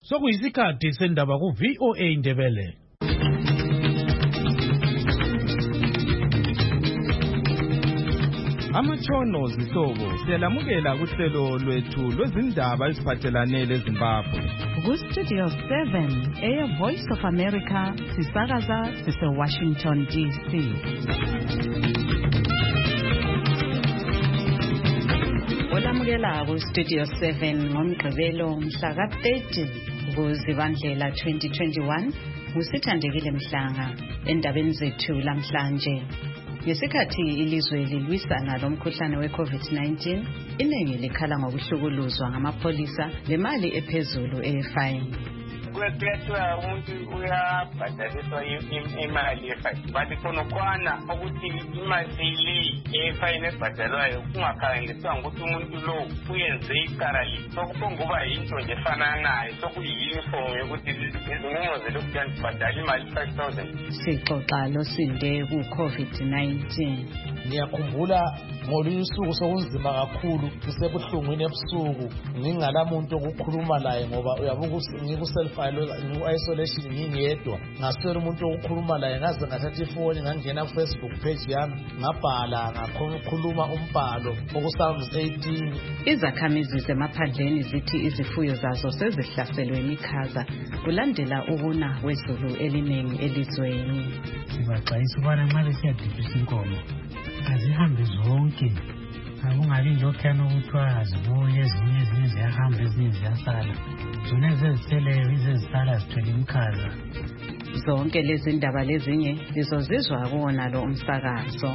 Sokuyisikhathi sendaba ku VOA Indebele. Amatshono zihlobo siyalamukela kuhlelo lwethu lwezindaba eziphathelane leZimbabwe. Ku-Studio 7 Voice of America sisakaza sise-Washington DC. Olamukela ku-Studio 7 ngomgqibelo mhla ka-30 kuZibandlela 2021 nguSithandekile Mhlanga endabeni zethu lamhlanje. Ngesikhathi ilizwe lilwisana lomkhuhlane we-COVID-19, iningi likhala ngokuhlukuluzwa ngamapholisa lemali ephezulu efine. Kuyathiwa umuntu uyabhadaliswa imali efine, but khonokwana ukuthi imali le efine ebhadalwayo kungakhangeliswa ngokuthi umuntu lo uyenze ikarali. Sokuphonguba yinto nje efananayo, sokuyiyunifomu yokuthi izinqumo zelokhu zibhadala imali 5,000. Sixoxa losinde ku-COVID-19. Ngiyakhumbula ngolunye usuku sokunzima kakhulu, kusebuhlungwini ebusuku, ngingalamuntu okukhuluma laye ngoba uyabuka ngiku-self-isolation ngingedwa, ngaswela umuntu okukhuluma laye, ngaze ngathatha ifoni ngangena ku-Facebook page yami ngabhala ngakhuluma umbhalo okusounds 18. Izakhamizi zemaphandleni zithi izifuyo zazo sezihlaselwe imikhaza kulandela ukuna kwezulu eliningi elizweni. Sibaxwayisa ukubana nxa besiyadibisa inkomo azihambe zonke, akungabi njokhana ukuthiwa azibuye, ezinye ziyahamba, ezinye ziyasala. Zona eziziseleyo izezisala zithwele imikhaza. Zonke lezi ndaba lezinye lizozizwa kuwona lo umsakazo.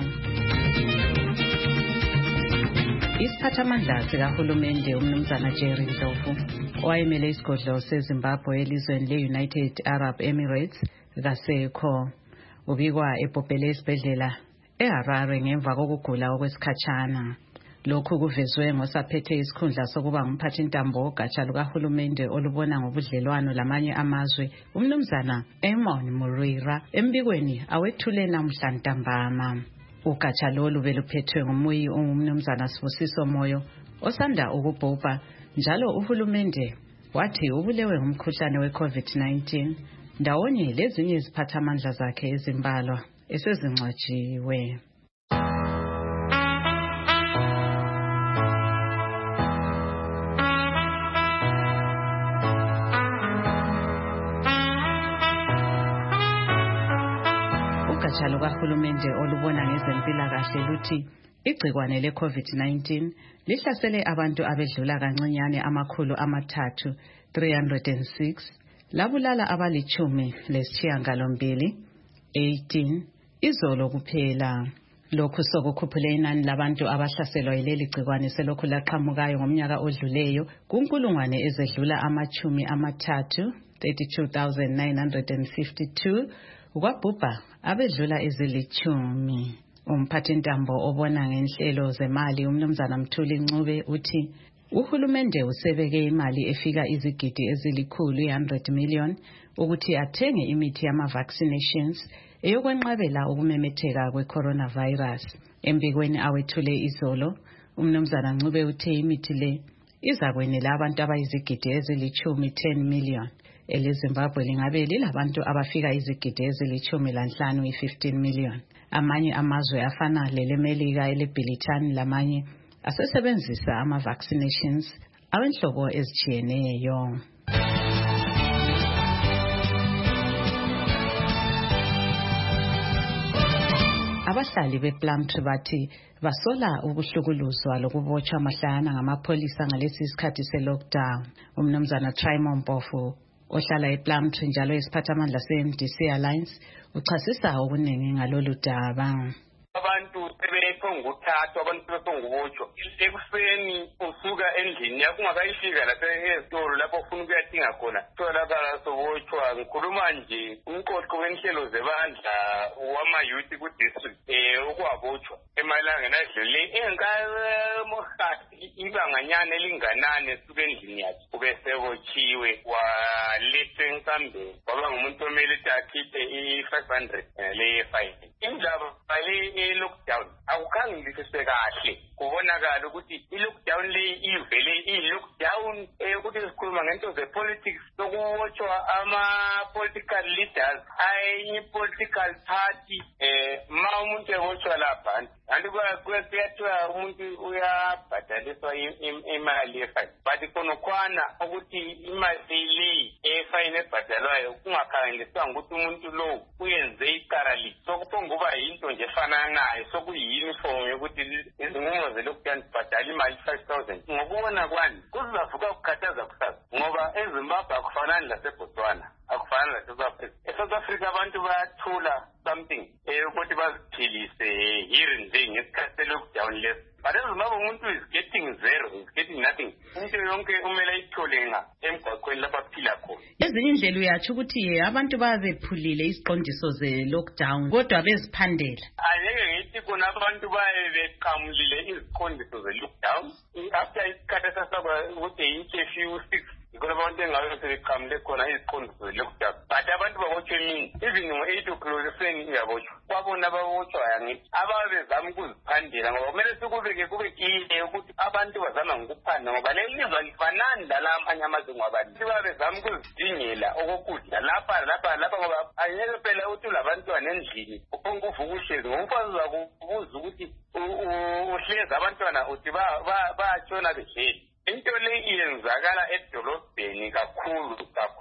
Isiphathamandla sikahulumende umnumzana Jerry Ndlovu owayemele isigodlo seZimbabwe elizweni le-United Arab Emirates kasekho ubikwa ebhobhele esibhedlela eHarare ngemva kokugula okwesikhatshana. Lokhu kuvezwe ngosaphethe isikhundla sokuba ngumphathintambo wogatsha lukahulumende olubona ngobudlelwano lamanye amazwe umnumzana Amon Murira embikweni awethule namhla ntambama. Ugatsha lolu beluphethwe ngumuyi umnumzana Sibusiso Moyo osanda ukubhubha, njalo uhulumende wathi ubulewe ngumkhuhlane we-COVID-19 ndawonye lezinye iziphathamandla zakhe ezimbalwa esezingcwatshiwe. Ugatsha lukahulumende olubona ngezempilakahle luthi igcikwane le-COVID-19 lihlasele abantu abedlula kancinyane 306, labulala abali-18 izolo kuphela. Lokhu sokukhuphule inani labantu abahlaselwa yileli gcikwane selokhu laqhamukayo ngomnyaka odluleyo kunkulungwane ezedlula 32,952 kwabhubha abedlula ezili-10. Umphathintambo obona ngenhlelo zemali umnumzana Mthuli Ncube uthi uhulumende usebeke imali efika izigidi ezili-100 million ukuthi athenge imithi yama-vaccinations eyokwenqabela ukumemetheka kwe-coronavirus. Embikweni awethule izolo, umnumzana Ncube uthe imithi le izakwenela abantu abayizigidi ezili-10 million. EleZimbabwe lingabe lilabantu abafika izigidi ezili-15 15 million. Amanye amazwe afana leleMelika, eleBrithani lamanye asesebenzisa ama-vaccinations awenhlobo ezitshiyeneyo. Abahlali bePlumtree bathi basola ukuhlukuluzwa lokubotshwa mahlana ngamapholisa ngalesi isikhathi se-lockdown. Umnumzana Trimon Mpofu ohlala ePlumtree njalo isiphathamandla se-MDC Alliance uchasisa okuningi ngalolu daba. Abantu sebethonguthathwa, abantu sebethongubotshwa ekuseni usuka endlini yakho ungakayifika lapha ezitolo lapho ufuna ukuyathinga khona tholakala sobotshwa. Ngikhuluma nje umqoqo wenhlelo zebandla wama-youth ku-district ukuwabotshwa emalangeni adlule ibanganyana elinganani esuka endlini yakhe ube sebotshiwe walethwa enkambeni waba ngumuntu omele ukuthi akhiphe i-500 le-fine. Indaba i-lockdown akukhangelisiswe kahle kubonakala ukuthi i-lockdown le ivele iyi-lockdown ukuthi sikhuluma ukhuluma ngento ze-politics sokuwotshwa ama-political leaders ayinye political party ma umuntu ewotshwa lapha kanti kuyathiwa umuntu uyabhadaliswa imali ye-fine but khonokwana ukuthi imali leyi efine ebhadalwayo kungakhangeliswanga ukuthi umuntu lowo uyenze icala li sokuphonguba yinto nje efananayo sokuyiyuniform yokuthi izinqumo ze-lockdown zibhadala imali 5,000 ngokubona kwani kuzavuka ukukhathaza kusasa ngoba eZimbabwe akufanani laseBotswana akufanani laseSouth Africa. eSouth Africa abantu bayathula something ukuthi baziphilise here and there ngesikhathi se-lockdown lesi but eZimbabwe umuntu is getting zero, is getting nothing. Into yonke umele ayithole emgwaqweni lapho aphila khona. Ezinye indlela uyatsho ukuthi abantu babephulile isiqondiso ze-lockdown kodwa beziphandela. Angeke ngithi khona abantu baye beqhamulile iziqondiso ze-lockdown after isikhathi esasaba ukuthi i-curfew 6 because abantu engabe sebeqhamule khona iziqondiso ze-lockdown but abantu babotshwe emini even ngo-8 o'clock ekuseni uyabotshwa kwabona babotshwayo ngithi ababezama ukuziphandela ngoba kumele sikubeke kube kile ukuthi abantu bazama ngokuphanda ngoba leli lizwe lifanani lala amanye amazwe ngabantu babezama ukuzidingela okokudla lapha ngoba angeke phela ukuthi labantwana endlini uphonga uvuka uhlezi ngomfazi uzakubuza ukuthi uhlezi abantwana uthi batshona behleli. Into le iyenzakala edolobheni kakhulu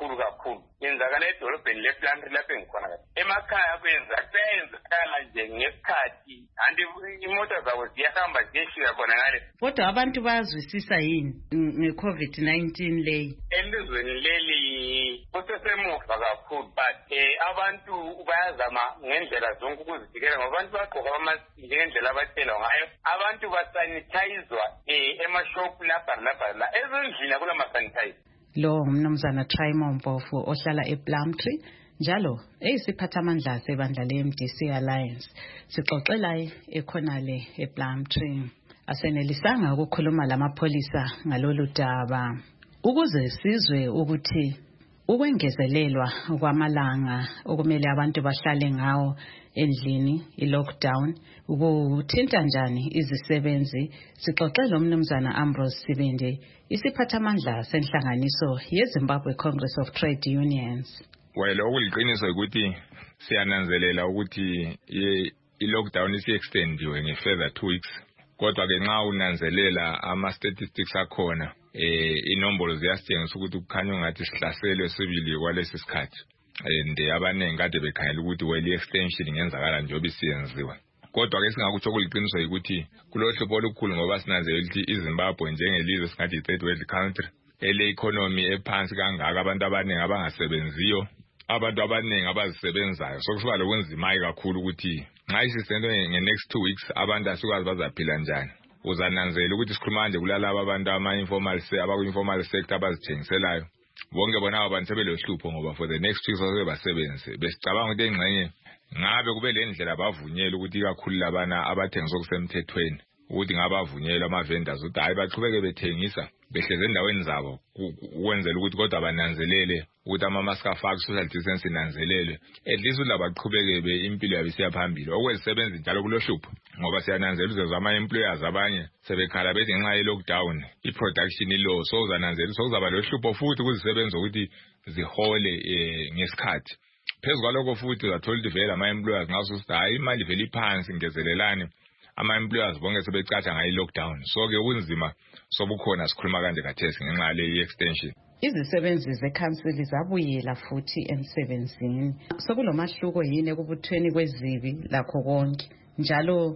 yenzakala edolobheni lePlantry lapho engikhona emakhaya kuyenzakala nje ngesikhathi anti imoto zabo ziyahamba ziyeshika khona ngale kodwa abantu bayazwisisa yini nge-COVID-19 leyi elizweni leli kusesemuva kakhulu but abantu bayazama ngendlela zonke ukuzivikela ngoba abantu bagqoka amaski ngendlela abatshela ngayo abantu basanithayizwa emashop lapha la ezindlini kulama-sanitizer. Lo ngumnumzana Trymo Mpofu ohlala ePlumtree njalo eyisiphathamandla sebandla le-MDC Alliance sixoxela ekhonale ePlumtree asenelisanga ukukhuluma lamapholisa ngalolu daba ukuze sizwe ukuthi ukwengezelelwa kwamalanga okumele abantu bahlale ngawo endlini i-lockdown ukuthinta njani izisebenzi sixoxela umnumzana Ambrose Sibinde isiphathamandla senhlanganiso yeZimbabwe Congress of Trade Unions. Okuliqiniso ukuthi siyananzelela ukuthi i-lockdown isi-extendiwe nge-further 2 weeks kodwa ke nxa unanzelela ama-statistics akhona inombolo ziyasitshengisa ukuthi kukhanya ungathi sihlaselwe sibili kwalesi sikhathi and abaningi kade bekhangela ukuthi i-extension ngenzakala njengoba isiyenziwa kodwa ke singakutsho okuliqiniso ukuthi kulohlupho olukhulu ngoba sinanzelela ukuthi iZimbabwe njengelizwe singathi i-third world country ele-economy ephansi kangaka abantu abaningi abangasebenziyo abantu abaningi abazisebenzayo sokusiba lokunzimayo kakhulu ukuthi nxa isisento nge-next 2 weeks abantu asikwazi bazaphila njani uzananzela ukuthi sikhuluma nje kulalabo abantu abaku-informal sector abazithengiselayo bonke bona abantu sebelohlupho ngoba for the next week soke basebenze besicabanga ukuthi engxenye ngabe kube le ndlela bavunyelwa ukuthi kakhulu labana abathengisa okusemthethweni ukuthi ngabavunyelwa ama-vendors ukuthi hayi baqhubeke bethengisa behleze endaweni zabo ukwenzela ukuthi kodwa bananzelele ukuthi ama-mask afake social distance inanzelele at least ulabaqhubeke impilo yabo isiya phambili okwezisebenzi njalo kulohlupho ngoba siyananzela uzezwa ama-employers abanye sebekhala bethi ngenxa ye-lockdown i-production low so uzananzela sokuzaba lohlupho futhi kuzisebenzi ukuthi zihole ngesikhathi phezu kwalokho futhi uzathola ukuthi vele ama-employers ngaso sithi hayi imali vele iphansi ngezelelane ama-employers bonke sebecatsha ngayo i-lockdown so-ke kunzima sobukhona sikhuluma kanje kathesi ngenxa yale i-extension. Izisebenzi zekhansili zabuyela futhi emsebenzini sokulomahluko yini ekubuthweni kwezibi lakho konke njalo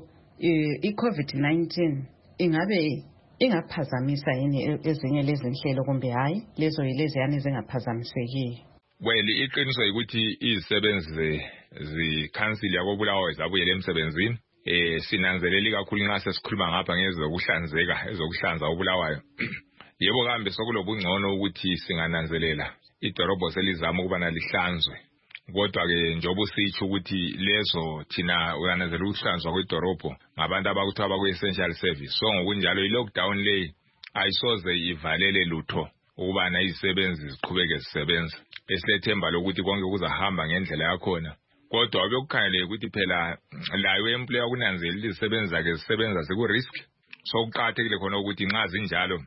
i-COVID-19 ingabe ingaphazamisa yini ezinye lezi nhlelo kumbe hayi lezo yileziyani zingaphazamisekile? Well iqiniso ukuthi izisebenzi zikhansili yakobulawayo zabuyela emsebenzini sinanzeleli kakhulu nxa sesikhuluma ngapha ngezokuhlanzeka ezokuhlanza obulawayo yebo kambe sokulobungcono ukuthi singananzelela idorobho selizama ukubana lihlanzwe kodwa ke njengoba usitsho ukuthi lezo thina uyananzela ukuhlanzwa kwedorobho ngabantu abakuthiwa baku-essential service so ngokunjalo i-lockdown leyi ayisoze ivalele lutho ukubana izisebenzi ziqhubeke zisebenza esilethemba lokuthi konke kuzahamba ngendlela yakhona kodwa obekukhangeleke ukuthi phela layo employer kunanzelela izisebenzi zakhe zisebenza ziku-risk so kuqakathekile khona ukuthi nxa zinjalo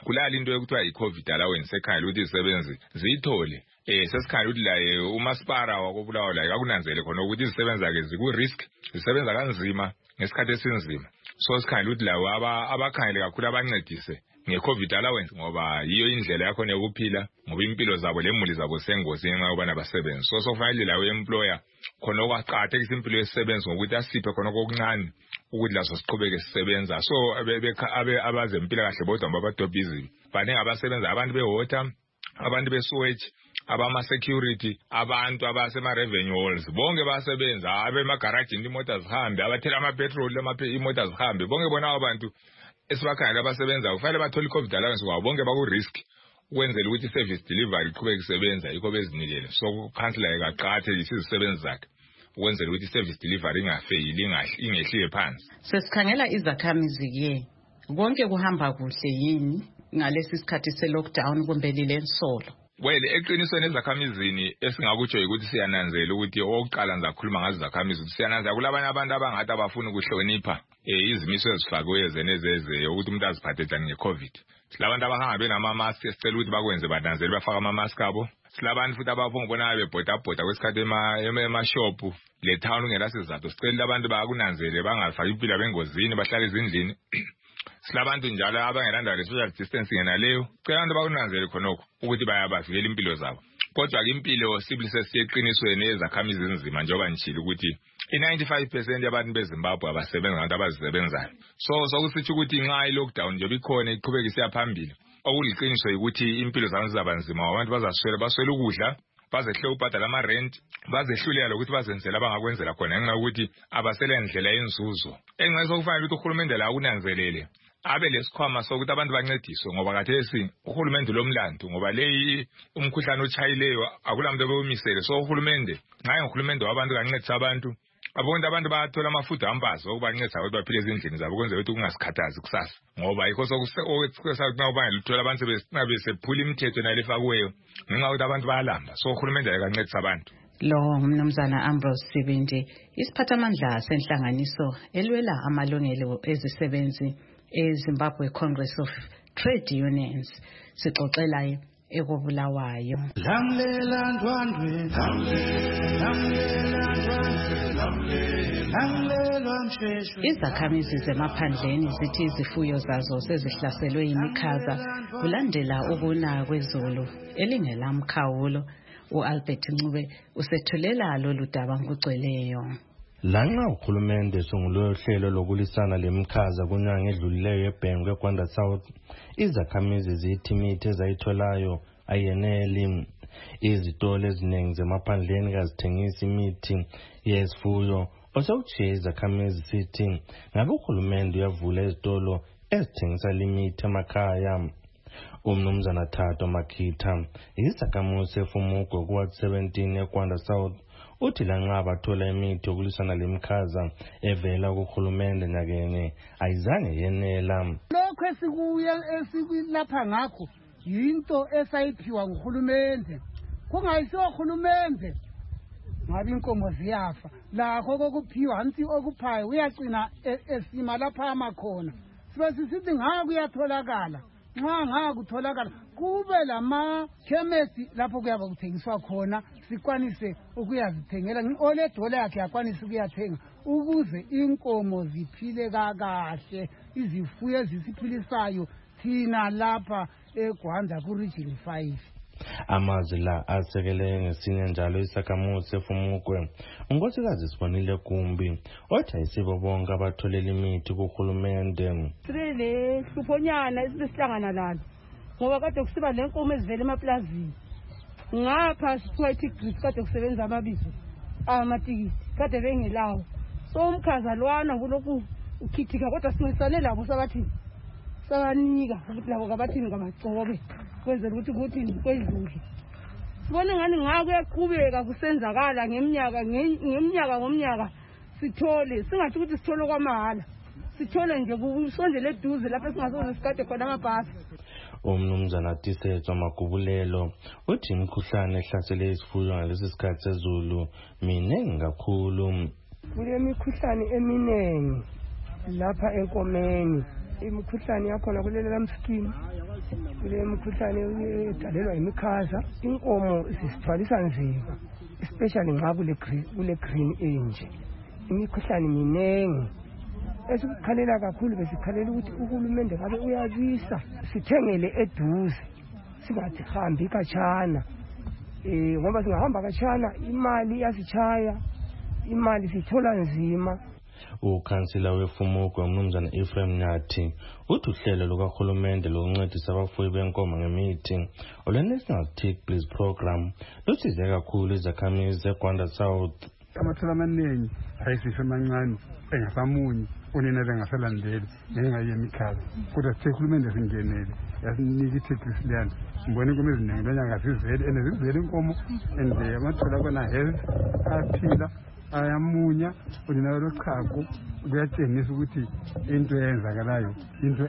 kulala into ekuthiwa yi-COVID allowance ekhangela ukuthi izisebenzi ziyithole. Sesikhangela ukuthi la umasipara wakobulawa la akunanzele khona ukuthi izisebenzi zakhe ziku-risk, zisebenza kanzima ngesikhathi esinzima. So sikhangela ukuthi lawo abakhangele kakhulu abancedise nge-COVID allowance ngoba yiyo indlela yakhona yokuphila, ngoba impilo zabo lemuli zabo sengozini nxa ubana basebenzi. So sofanele lawo employer khona okwaqakathekisa impilo yesisebenzi ngokuthi asiphe khona okuncane ukuthi laso siqhubeke sisebenza. So abazempilakahle bodwa babadobhizi baningi abasebenza, abantu be-water, abantu be-sewage, abama-security, abantu abasema-revenue halls, bonke basebenza, abemagarajini imoto zihambe, abathela ama-petrol imoto zihambe, bonke bona abantu esibakhangela abasebenza kufanele bathole i-COVID allowance kwabo bonke baku-risk ukwenzela ukuthi i-service delivery iqhubeke isebenza yikho bezinikele. So ukhansela kaqakathekise izisebenzi zakhe ukwenzela ukuthi i-service delivery ingafeyili, ingehliye phansi. Sesikhangela izakhamizi konke kuhamba kuhle yini ngalesi sikhathi se-lockdown kumbe lilensolo? Well, eqinisweni ezakhamizini esingakutsho ukuthi siyananzela ukuthi oqala ngizakhuluma ngazo izakhamizi ukuthi siyananzela kulabanye abantu abangathi abafuna ukuhlonipha izimiso ezifakiweyo zenezeze ukuthi umuntu aziphathe njani nge-COVID. Silabantu abahamba benama-mask esicela ukuthi bakwenze bananzele bafaka ama-mask abo. Silabantu futhi abafungibona bebhodabhoda kwesikhathi emashophu le town ungela sizathu. Sicela abantu bakunanzele bangafaki impilo bengozini bahlale ezindlini. Silabantu njalo abangelandaba le-social distancing naleyo. Sicela abantu bakunanzele khonokho ukuthi bayabavikela impilo zabo. Kodwa ke impilo sibili sesiyeqinisweni ezakhamizi ezinzima njengoba ngitshilo ukuthi i-95% yabantu beZimbabwe abasebenza ngabantu abazisebenzayo. So sokusitsho ukuthi nxa i-lockdown nje bikhona iqhubeka isiya phambili. Okuliqiniso ukuthi impilo zabo zizaba nzima, abantu baswela ukudla, bazehle ubhadala ama-rent, bazehlulela ukuthi bazenzela abangakwenzela khona ngenxa ukuthi abasele ndlela yenzuzo. Engxe sokufanele ukuthi uhulumende la kunanzelele abe lesikhwama sokuthi abantu bancediswe ngoba khathesi uhulumende lomlandu ngoba leyi umkhuhlane ochayileyo akulamuntu obemisele. So uhulumende nxa uhulumende wabantu kancedisa abantu abantu bayathola amafutha ambazo okubancedisa ukuthi baphile ezindlini zabo kwenzela ukuthi kungasikhathazi kusasa ngoba yikho sokusekwesa ubangela uthola abantu besephula imithetho nalefakiweyo ngenxa ukuthi abantu bayalamba. So uhulumende akancedisa abantu. Lo mnumzana Ambrose Sibindi, isiphathamandla senhlanganiso elwela amalungelo ezisebenzi eZimbabwe Congress of Trade Unions, sixoxela ekobulawayo. Izakhamizi zemaphandleni zithi izifuyo zazo sezihlaselwe yimikhaza kulandela ukuna kwezulu elingelamkhawulo. U-Albert Ncube usethulela lolu daba ngokugcweleyo. Lanxa uhulumende sungulwe uhlelo lokulisana lemikhaza kunyanga edlulileyo eBhengu eGwanda South, izakhamizi zithi imithi ezayitholayo ayeneli. Izitolo eziningi zemaphandleni kazithengisa imithi yezifuyo. Osewutshiye izakhamizi sithi ngabe uhulumende uyavula izitolo ezithengisa limithi emakhaya. Umnumzana Thato Makita, isakhamuzi efumugwe kuward 17 eGwanda South, uthi lanxa bathola imithi yokulisana lemikhaza evela kuhulumende nyakene ayizange yenela. Lokho esikulapha ngakho yinto esayiphiwa nguhulumende. Kungayisiwo uhulumende ngabe inkomo ziyafa. Lakho kokuphiwa hansi okuphayo uyagcina esima lapha amakhona. Sibe sisithi ngaka kuyatholakala. Nxa ngaka kutholakala kube lama-chemist lapho kuyaba kuthengiswa khona sikwanise ukuyazithengela. Ole dola yakhe yakwanise ukuyathenga ukuze inkomo ziphile kahle, izifuyo ezisiphilisayo thina lapha eGwanda ku-Region 5. Amazwi la asekele ngesinye njalo isakhamuzi sefumugwe unkosikazi Sibonile Kumbi othi ayisibo bonke abatholela imithi kuhulumende. Sibele hluphonyana esihlangana lalo ngoba kade kusiba lenkomo ezivela emaplazini ngapha sithiwa grip kade kusebenza amabizo amatikisi kade bengelawo. So umkhaza lwana kulokhu ukhithika kodwa sincedisane labo sabathi sabanika ukuthi labo kabathini ngabagcobe kwenzela ukuthi kwedlule. Sibone ngani ngaka kuyaqhubeka kusenzakala ngeminyaka sithole singathi ukuthi sithole kwamahala sithole nje kusondele eduze lapho singasoze sikade khona amabhasi. Umnumzana Tisetso Magubulelo uthi imikhuhlane ehlasele izifuyo ngalesi sikhathi sezulu minengi kakhulu. Kule mikhuhlane eminengi lapha enkomeni imikhuhlane yakhona kulelela mskin kule mkhuhlane edalelwa imikhaza inkomo zisithwalisa nzima especially nxa kule green age imikhuhlane minengi esikukhalela kakhulu besikhalela ukuthi uhulumende ngabe uyabisa sithengele eduze singathi hambi khatshana ngoba singahamba khatshana imali yasitshaya imali sithola nzima. Ukhansila weFumukwe umnumzana Ephraim Nyathi uthi uhlelo lukahulumende lokuncedisa abafuyi benkomo ngemithi olwe-National Tick Please Program lusize kakhulu izakhamizi zeGwanda South. Amathela amaningi ayisifo amancane engasamunyi unina bengasalandeli ngenxa yemikhaza kodwa sithe uhulumende singenele yasinika i-tick liyana ngibona inkomo eziningi lenyanga zizele and zizele inkomo and amathela akona health aphila ayamunya unina lochago kuyatshengisa ukuthi into eyenzakalayo into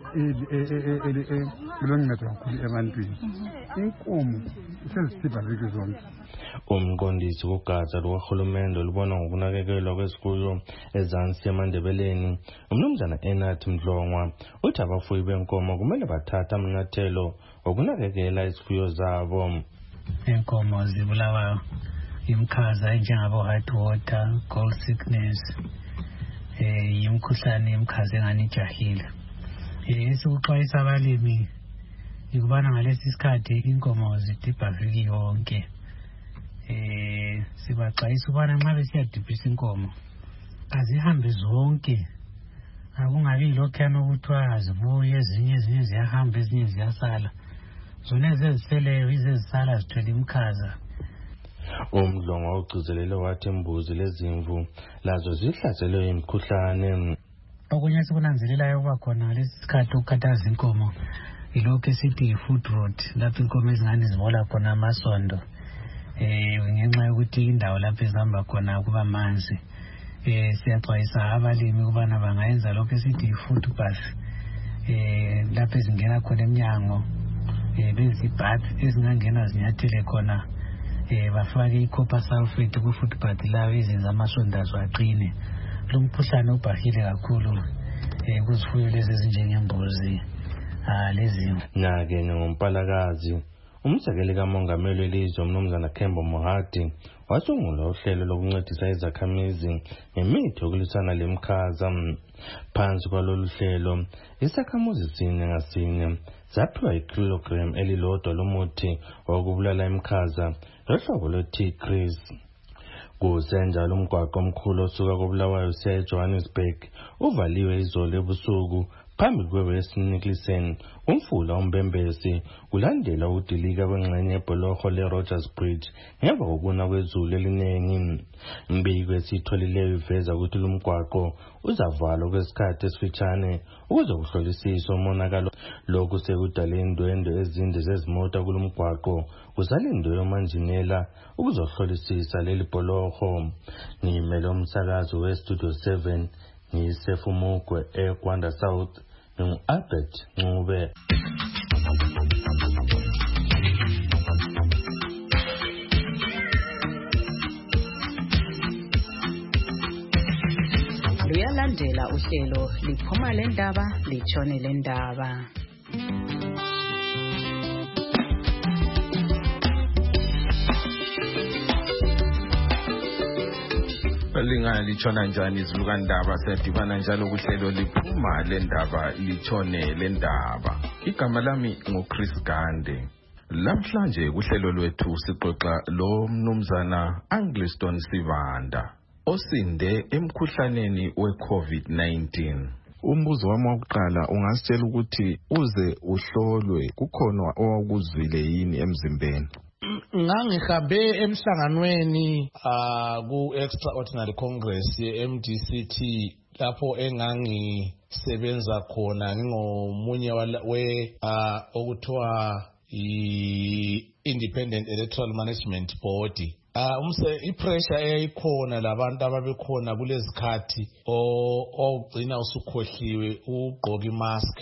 eloncedo kakhulu ebantwini inkomo sezithipha ziki zonke. Umqondisi kugatsha lukahulumende olubona ngokunakekelwa kwezifuyo ezansi eMandebeleni umnumzana Enathi Mdlongwa uthi abafuyi benkomo kumele bathathe amanyathelo okunakekela izifuyo zabo. Inkomo zibulawa imikhaza enjengabo heart water, cold sickness, imikhuhlane imikhaza engani ijahile. Esikuxwayisa abalimi ikubana ngalesi sikhathi inkomo zidibha viki yonke. Sibaxwayisa ukubana nxa besiyadibhisa inkomo azihambe zonke, akungabi lokhuyana okuthiwa azibuye ezinye ziyahamba ezinye ziyasala, zona eziziseleyo izezisala zithwele imikhaza. Umdlongwa ugcizelele wathi imbuzi lezimvu lazo zihlaselwe imikhuhlane. Okunye sikunanzelelayo ukuba khona ngalesi sikhathi ukukhathaza inkomo ilokhu esithi yi-food rot, lapho inkomo ezingane zibola khona amasondo ngenxa yokuthi indawo lapho ezihamba khona kuba manzi. Siyaxwayisa abalimi ukubana bangayenza lokhu esithi yi-food bath, lapho ezingena khona emnyango bezibhathi ezingangena zinyathele khona bafake i-copper sulfate ku-food bath layo izenza amasondo azo aqine. Lo mkhuhlane ubhahile kakhulu kuzifuyo lezi ezinjengembuzi lezimvu. Nake ngoMpalakazi umsekeli kamongameli welizwe umnumzana Kembo Mohadi wasungula uhlelo lokuncedisa izakhamizi ngemithi yokulwisana lemikhaza. Phansi kwalolu hlelo isakhamuzi sinye ngasinye zaphiwa ikilogram elilodwa lomuthi wokubulala imikhaza lohlobo lwe-T-Cris. Kusenjalo umgwaqo omkhulu osuka koBulawayo usiya eJohannesburg uvaliwe izolo ebusuku phambi kwe-West Nicholson umfula uMbembesi kulandela ukudilika kwengxenye ebholoho le-Rogers Bridge ngemva kokuna kwezulu eliningi. Mbiko esitholileyo iveza ukuthi lumgwaqo uzavalwa kwesikhathi esifitshane ukuze kuhlolisiswe umonakalo. Lokhu sekudale indwendwe ezinde zezimota kulumgwaqo kusalindwe umanjinela ukuzohlolisisa leli bholoho. Ngimele umsakazo weStudio 7 ngiseFumukwe eGwanda South Albert Ncube. Luyalandela uhlelo liphuma lendaba litshone lendaba. Linga litshona njani izilukandaba siyadibana njalo kuhlelo liphuma lendaba litshone lendaba. Igama lami nguChris Gande. Lamhlanje kuhlelo lwethu sixoxa lo mnumzana Angliston Sivanda osinde emkhuhlaneni we-COVID-19. Umbuzo wami wokuqala ungasitshela ukuthi uze uhlolwe kukhona owakuzwile yini emzimbeni? Ngangihambe emhlanganweni ku-Extraordinary Congress ye-MDCT lapho engangisebenza khona ngingomunye okuthiwa i-Independent Electoral Management Board ipressure eyayikhona labantu ababekhona kulezikhathi ogcina usukhohliwe ugqoka imask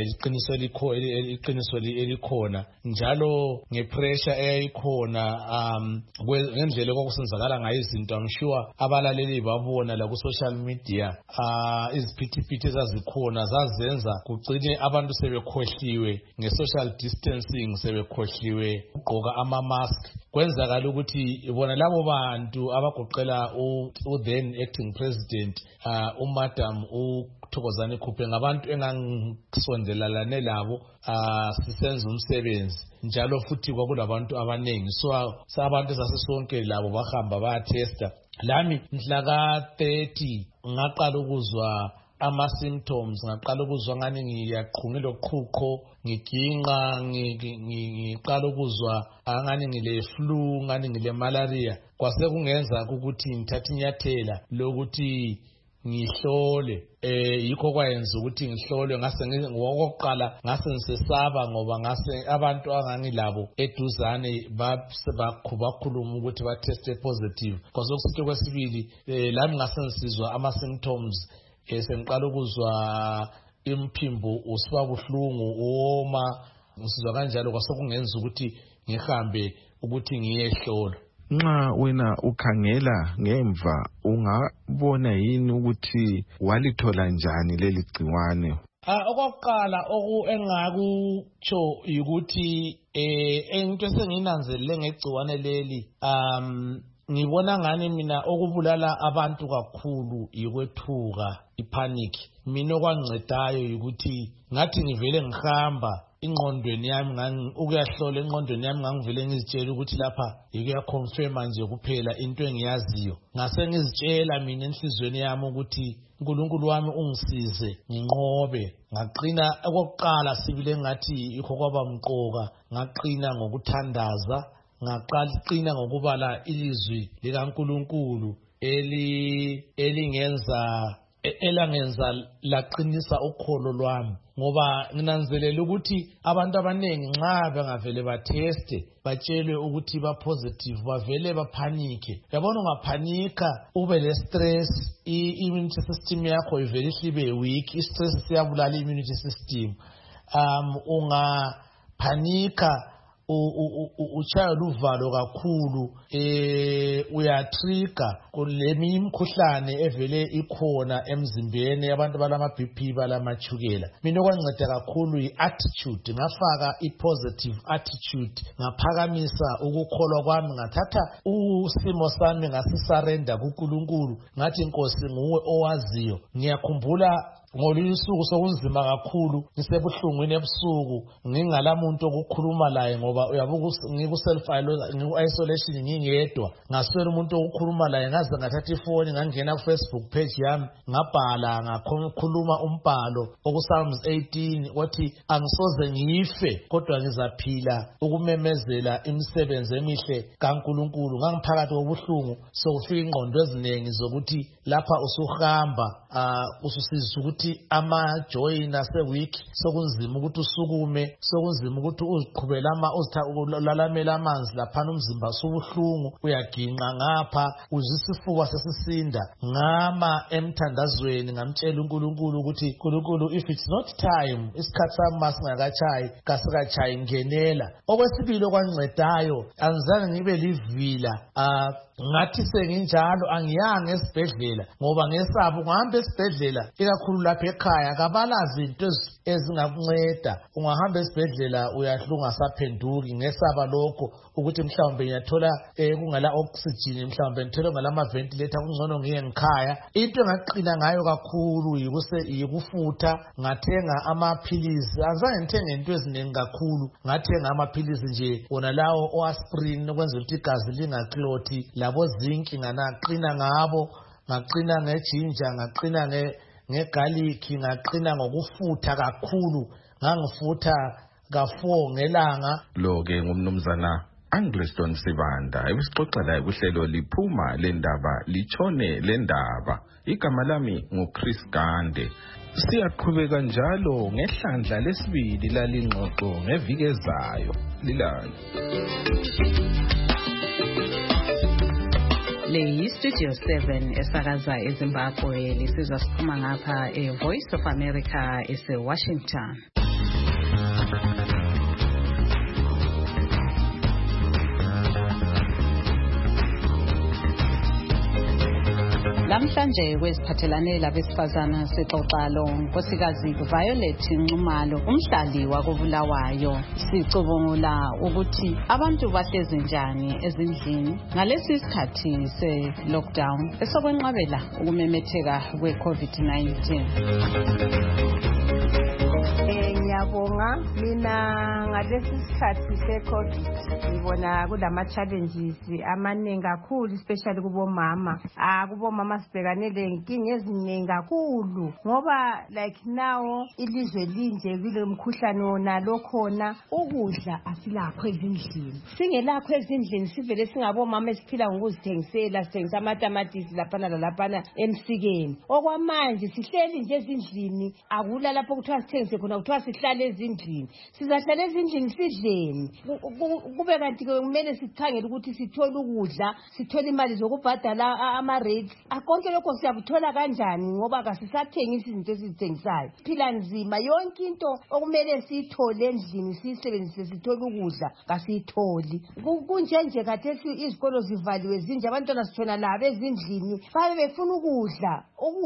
iqiniso elikhona njalo ngepressure eyayikhona ngendlela okwakusenzakala ngayo izinto I'm sure abalaleli babona la ku social media iziphithiphithi ezazikhona zazenza kugcine abantu sebekhohliwe nge-social distancing sebekhohliwe ugqoka ama-mask kwenzakala ukuthi bona labo bantu abagoqela u-then acting president umadam uThokozani Khuphe ngabantu engangisondelane labo sisenza umsebenzi njalo futhi kwakulabantu abanengi so abantu sasisonke labo bahamba bayatesta lami mhla ka-30 ngaqala ukuzwa ama-symptoms ngaqala ukuzwa ngani ngiyaqhungile uqhuqho ngiginqa ngiqala ukuzwa ngani ngile flu ngani ngile malaria kwase kungenza ukuthi ngithathe inyathela lokuthi ngihlole yikho kwayenza ukuthi ngihlole ngokokuqala ngase ngisesaba ngoba ngase abantu angangilabo eduzane bakhuluma ukuthi bateste positive kwasokusithi kwesibili lami ngase ngisizwa ama-symptoms sengiqala ukuzwa imphimbo usiba buhlungu woma ngisizwa kanjalo kwasokungenza ukuthi ngihambe ukuthi ngiyehlola. Nxa wena ukhangela ngemva ungabona yini ukuthi walithola njani leli gciwane? Okokuqala engakutsho ukuthi into esengiyinanzelele ngegciwane leli ngibona ngani mina okubulala abantu kakhulu yikwethuka ipanic mina okwangicedayo ukuthi ngathi ngivele ngihamba ingqondweni yami ukuyahlola ingqondweni yami ngangivele ngizitshela ukuthi lapha ikuyaconfirma nje kuphela into engiyaziyo ngase ngizitshela mina enhlizweni yami ukuthi uNkulunkulu wami ungisize nginqobe ngaqina okokuqala sibile ngathi ikho kwaba mqoka ngaqina ngokuthandaza ngaqina ngokubala ilizwi likaNkulunkulu elangenza laqinisa ukholo lwami ngoba nginanzelela ukuthi abantu abanengi nxa bengavele batheste batshelwe ukuthi ba-positive bavele baphanike yabona ungaphanika ube le-stress i-immunity system yakho ivele ihle weak i-stress siyabulala i-immunity system ungaphanika uchaya luvalo kakhulu uyatrigger kuleminye imikhuhlane evele ikhona emzimbeni abantu balama-BP balamachukela mina okwanceda kakhulu i-attitude ngafaka i-positive attitude ngaphakamisa ukukholwa kwami ngathatha usimo sami ngasisarenda kuNkulunkulu ngathi Nkosi nguwe owaziyo ngiyakhumbula ngolunye usuku sokunzima kakhulu ngisebuhlungwini ebusuku ngingalamuntu okukhuluma laye ngoba uyabuka ngiku-isolation ngingedwa ngaswela umuntu okukhuluma laye ngaze ngathatha ifoni ngangena ku-Facebook page yami ngabhala ngakhuluma umbhalo okuPsalms 18 wathi angisoze ngife kodwa ngizaphila ukumemezela imisebenzi emihle kaNkulunkulu ngangiphakathi kobuhlungu sokufika ingqondo eziningi zokuthi lapha usuhamba ususiza ukuthi ama-joint ase-weak sokunzima ukuthi usukume sokunzima ukuthi uziqhubele ulalamela amanzi laphana umzimba subuhlungu uyaginqa ngapha uzisifuba sesisinda ngama emthandazweni ngamtshela uNkulunkulu ukuthi Nkulunkulu if it's not time isikhathi sami masingakatshayi kasikatshayi ngenela okwesibili okwancedayo angizange ngibe livila ngathi senginjalo angiyanga esibhedlela ngoba ngesaba ungahamba esibhedlela ikakhulu lapha ekhaya kabalazi into ezingakunceda ungahamba esibhedlela uyahlunga saphenduki ngesaba lokho ukuthi mhlawumbe ngiyathola kungala oxygen mhlawumbe ngithola ngalama ventilator kungcono ngiye ngikhaya into engaqina ngayo kakhulu yikufutha ngathenga amaphilisi azange ngithenge into eziningi kakhulu ngathenga amaphilisi nje wona lawo oaspirin ukwenza ukuthi igazi lingaklothi labo zinc nganaqina ngabo ngaqina ngejinja ngaqina ngegarlic ngaqina ngokufutha kakhulu ngangifutha ka4 ngelanga lo ke ngumnumzana Angliston Sibanda ebisixoxela kuhlelo liphuma lendaba litshone lendaba igama lami nguChris Gande siyaqhubeka njalo ngehlandla lesibili lalingxoxo ngeviki ezayo lilanga Le Studio 7 esakaza eZimbabwe lisizwa siphuma ngapha Voice of America Washington. Namhlanje kwesiphathelane labesifazana sixoxa lo nkosikazi Violet Nxumalo umhlali wakoBulawayo. Sicubungula ukuthi abantu bahlezi njani ezindlini ngalesi isikhathi se-lockdown esokwenqabela ukumemetheka kwe-COVID-19. Ngiyabonga mina ngalesi sikhathi se-COVID ngibona kulama-challenges amaningi kakhulu especially kubomama. Kubomama sibhekane lenkinga eziningi kakhulu ngoba like now ilizwe linje kule mkhuhlane wona lokhona ukudla asilakho ezindlini. Singelakho ezindlini sivele singabomama esiphila ngokuzithengisela sithengisa amatamatisi laphana lalaphana emsikeni. Okwamanje sihleli nje ezindlini akula lapho kuthiwa sithengise khona kuthiwa sihlale ezindlini. Sizahlala ezindlini sidleni. Kube kanti kumele sikhangele ukuthi sithola ukudla, sithola imali zokubhadala ama-rates. Konke lokho siyabuthola kanjani ngoba kasisathengisa izinto esizithengisayo. Phila nzima yonke into okumele siyithole endlini siyisebenzise sithola ukudla kasiyitholi. Kunjenje khathesi izikolo zivaliwe zinje abantwana sithona labo ezindlini babe befuna ukudla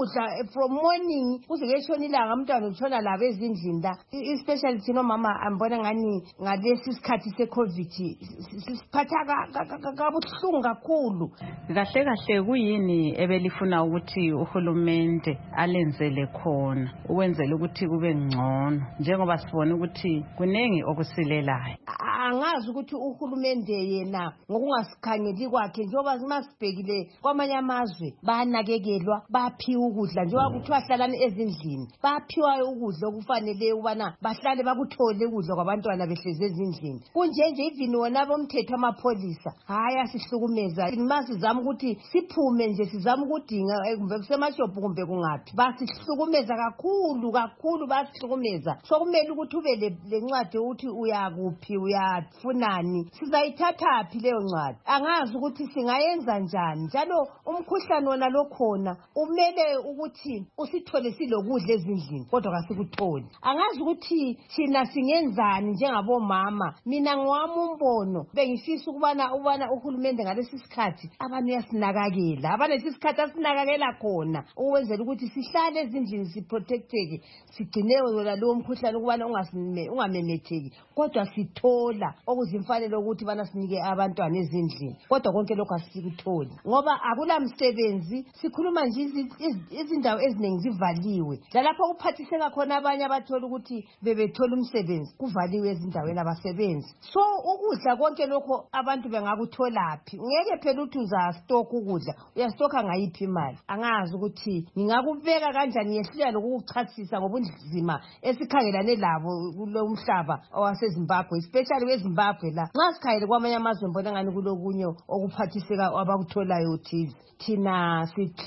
from morning kuze kuyeshona ilanga umntwana utshona labo ezindlini la. Especially thina mama ambona ngani ngalesi sikhathi se-COVID sisiphatha kabuhlungu kakhulu. Kahle kahle kuyini ebelifuna ukuthi uhulumende alenzele khona ukwenzela ukuthi kube ngcono njengoba sibona ukuthi kunengi okusilelayo? Angazi ukuthi uhulumende yena ngokungasikhangeli kwakhe njengoba masibhekile kwamanye amazwe banakekelwa baphiwa ukudla njengoba kuthiwa hlalani ezindlini baphiwa ukudla okufanele ubana bahlale bakuthole ukudla kwabantwana behlezi ezindlini. Kunjenje even wona bomthetho amapholisa hayi asihlukumeza. Masizama ukuthi siphume nje sizama ukudinga kumbe kusemashophu kumbe kungaphi basihlukumeza kakhulu basihlukumeza. So kumele ukuthi ube lencwadi ukuthi uyakuphi uyafunani sizayithatha phi leyo ncwadi. Angazi ukuthi singayenza njani njalo umkhuhlane wona lokhona umele ukuthi usithole silokudla ezindlini kodwa kasikutholi. Angazi ukuthi thina singenzani njengabomama. Mina ngowami umbono bengifisa ukubana uhulumende ngalesi sikhathi abantu yasinakakela abanesi sikhathi asinakakela khona ukwenzela ukuthi sihlale ezindlini siprotecteke sigcinewe wona lowo mkhuhlane ukubana ungamemetheki kodwa sithola okuzimfanele ukuthi bana sinike abantwana ezindlini kodwa konke lokho asikutholi ngoba akula msebenzi. Sikhuluma nje izindawo eziningi zivaliwe lalapho kuphathiseka khona abanye abathola ukuthi bebethola umsebenzi kuvaliwe ezindaweni abasebenzi. So ukudla konke lokho abantu bengakutholaphi? Ngeke phela uthi uzastock ukudla uyastocka ngayiphi imali? Angazi ukuthi ngingakubeka kanjani yehlula lokuchasisa ngobunzima esikhangelane labo kulo umhlaba owaseZimbabwe especially weZimbabwe la. Nxa sikhayele kwamanye amazwe mbona ngani kulokunye okuphathiseka abakutholayo thize. Thina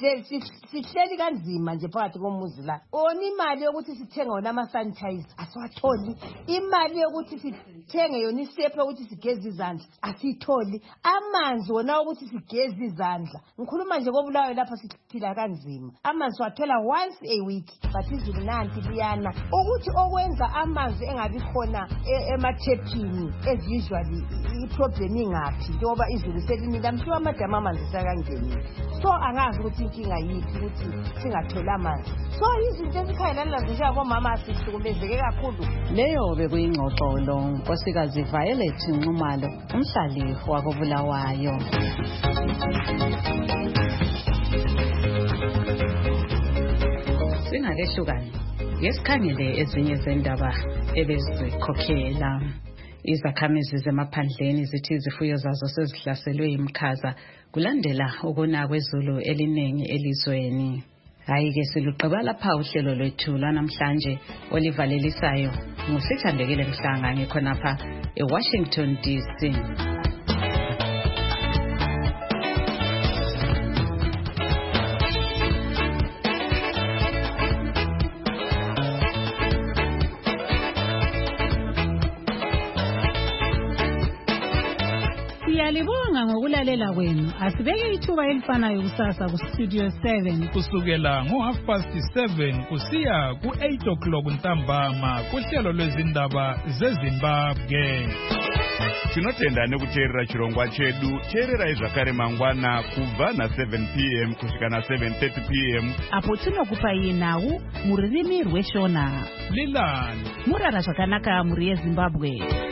sihleli kanzima nje phakathi komuzi la. Oni imali yokuthi sithenge wona ama-sanitizer asiwatholi. Imali yokuthi sithenge yona isepha ukuthi sigeze izandla asiyitholi. Amanzi wona ukuthi sigeze izandla. Ngikhuluma nje koBulawayo lapha siphila kanzima. Amanzi wathola once a week but izulu nanti liyana. Ukuthi okwenza amanzi engabi khona emathephini as usually iproblem ingaphi njengoba izulu selinile amhluwa amadama amanzi sakangeni. So angazi ukuthi inkinga yiphi ukuthi singathola amanzi. So izinto ezikhayelana nazo njengabomama asihlukumezeke kakhulu. Leyo bekuyingxoxo lo nkosikazi Violet Nxumalo umhlali wakoBulawayo. Singalehlukani yesikhangele ezinye zendaba ebezikhokhela. Izakhamizi zemaphandleni zithi izifuyo zazo sezihlaselwe imikhaza kulandela ukuna kwezulu eliningi elizweni. Hayi-ke siluqaba lapha uhlelo lwethu lwanamhlanje olivalelisayo nguSithandekile Mhlanga ngikhonapha eWashington DC. Siyalibonga ngokulalela kwenu. Asibeke ithuba elifanayo kusasa ku Studio 7 kusukela ngo7:30 kusiya ku8 o'clock ntambama kuhlelo lwezindaba zeZimbabwe. Tinotenda nekuteerera chirongwa chedu. Teererai zvakare mangwana kubva na7 p.m. kusvika na7:30 p.m. apo tinokupai nhau mururimi rweshona. Lilani murara zvakanaka muri yeZimbabwe.